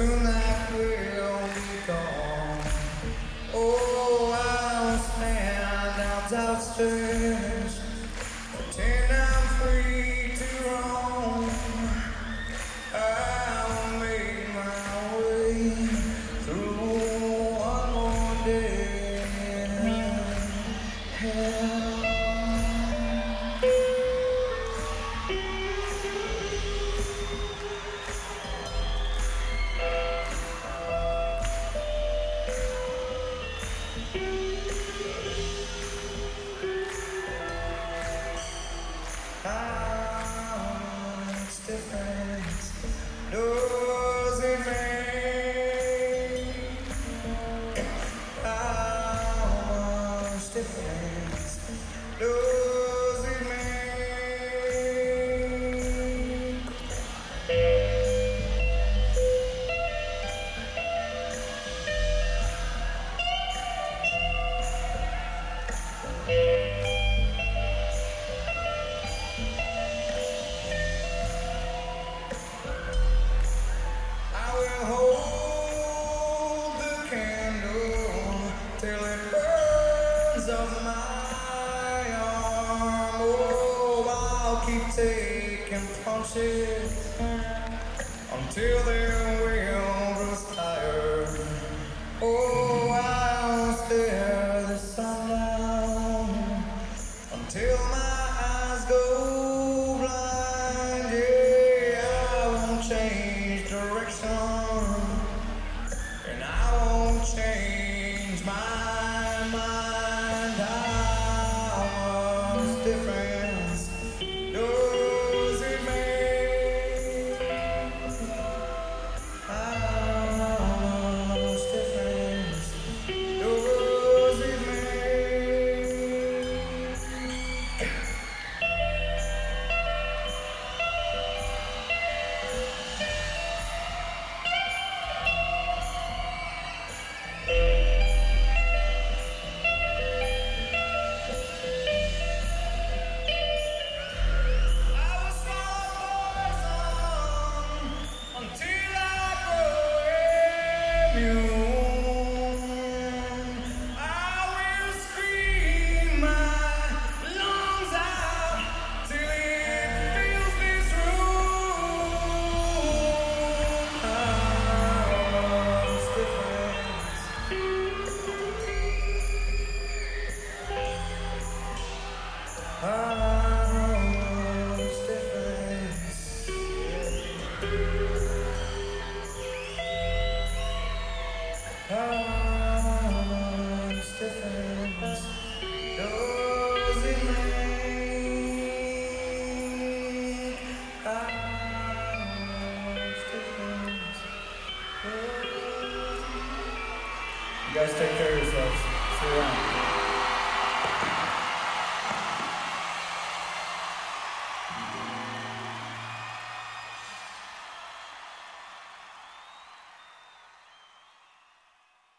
soon that will be gone. Oh, I'll stand out downstairs, pretend I'm free to roam. I'll make my way through one more day. How much difference does it make? How much difference does it make? I will hold the candle till it burns up my arm. Oh, I'll keep taking punches until their will grows tired. Oh, I'll stare the sun down until my eyes go blind. Yeah, I won't change direction, and I won't change my mind. How much difference does it make? How much difference does it make? I will swallow poison until I grow immune. I will scream my lungs out till it fills this room. How much difference? How much difference? How much difference does it make? How much difference does it make? You guys take care of yourselves. See you around.